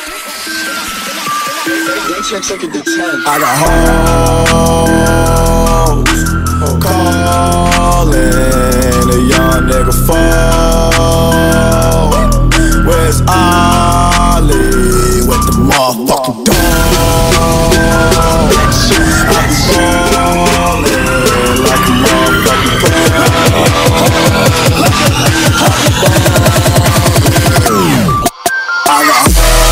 I got hoes calling a young nigga phone. Where's Ollie with the motherfucking dog? I'm falling like a motherfucking pro. I got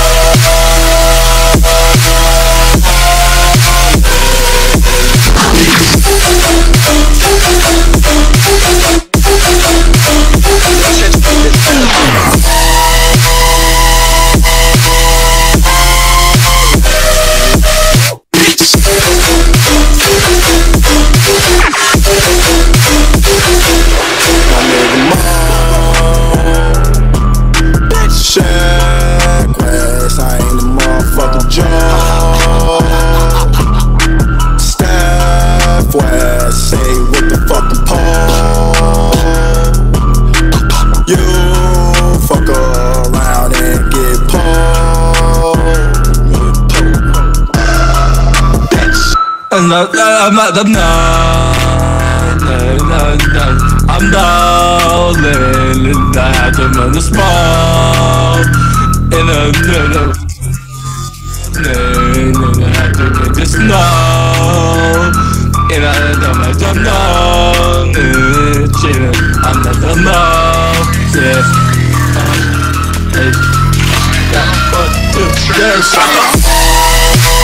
I'm darling in the atom of the small in the middle. In the atom of the snow. In the atom of the snow. I'm not the mountain. Hey, 1, 2, 3.